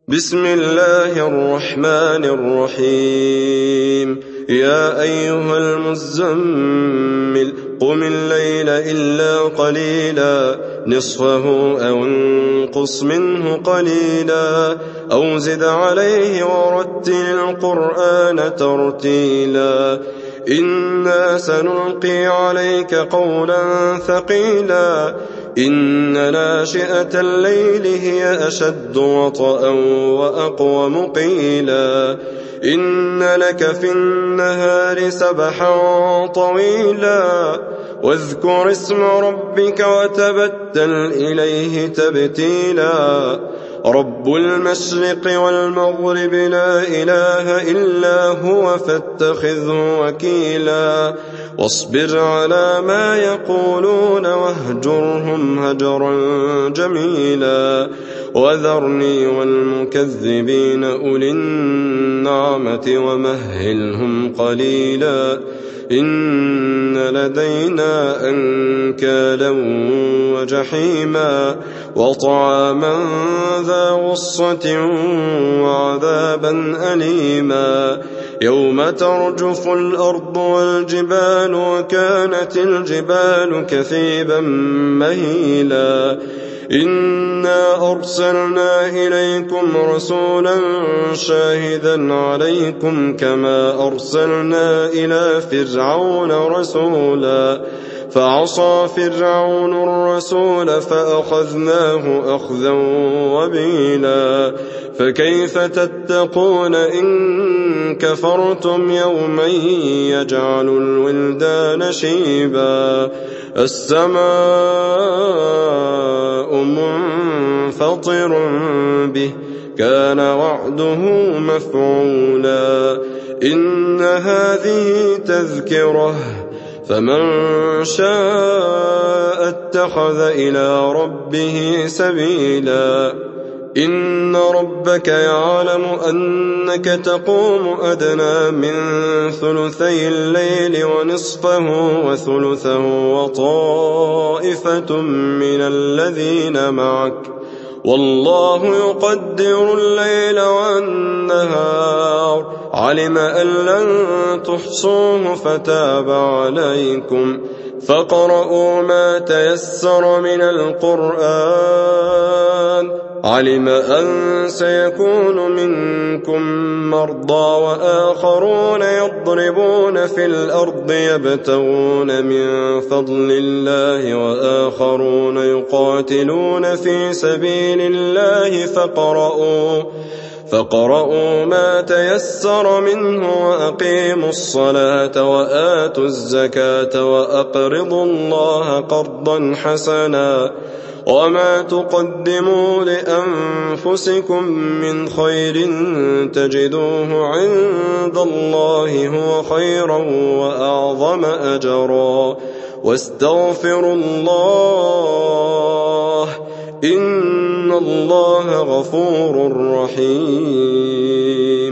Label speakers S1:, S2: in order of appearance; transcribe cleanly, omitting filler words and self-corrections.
S1: بسم الله الرحمن الرحيم يا أيها المزمل قم الليل إلا قليلا نصفه أو انقص منه قليلا أو زد عليه ورتل القرآن ترتيلا إنا سنلقي عليك قولا ثقيلا إن ناشئة الليل هي أشد وطئا وأقوم قيلا إن لك في النهار سبحا طويلا واذكر اسم ربك وتبتل إليه تبتيلا رب المشرق والمغرب لا إله إلا هو فاتخذه وكيلا واصبر على ما يقولون واهجرهم هجرا جميلا وذرني والمكذبين أولي النعمة ومهلهم قليلا إن لدينا أنكالا وجحيما وطعاما ذا غصة وعذابا أليما يوم ترجف الأرض والجبال وكانت الجبال كثيبا مهيلا إنا أرسلنا إليكم رسولا شاهدا عليكم كما أرسلنا إلى فرعون رسولا فعصى فرعون الرسول فأخذناه أخذا وبيلا فكيف تتقون إن كفرتم يوما يجعل الولدان شيبا السماء منفطر به كان وعده مفعولا إن هذه تذكرة فمن شاء اتخذ إلى ربه سبيلا إن ربك يعلم أنك تقوم أدنى من ثلثي الليل ونصفه وثلثه وطائفة من الذين معك والله يقدر الليل والنهار علم أن لن تحصوه فتاب عليكم فاقرؤوا ما تيسر من القرآن علم أن سيكون منكم مرضى وآخرون يضربون في الأرض يبتغون من فضل الله وآخرون يقاتلون في سبيل الله فاقرؤوا ما تيسر منه وأقيموا الصلاة وآتوا الزكاة وأقرضوا الله قرضا حسنا وما تقدموا لأنفسكم من خير تجدوه عند الله هو خيرا وأعظم أجرا واستغفروا الله إن الله غفور رحيم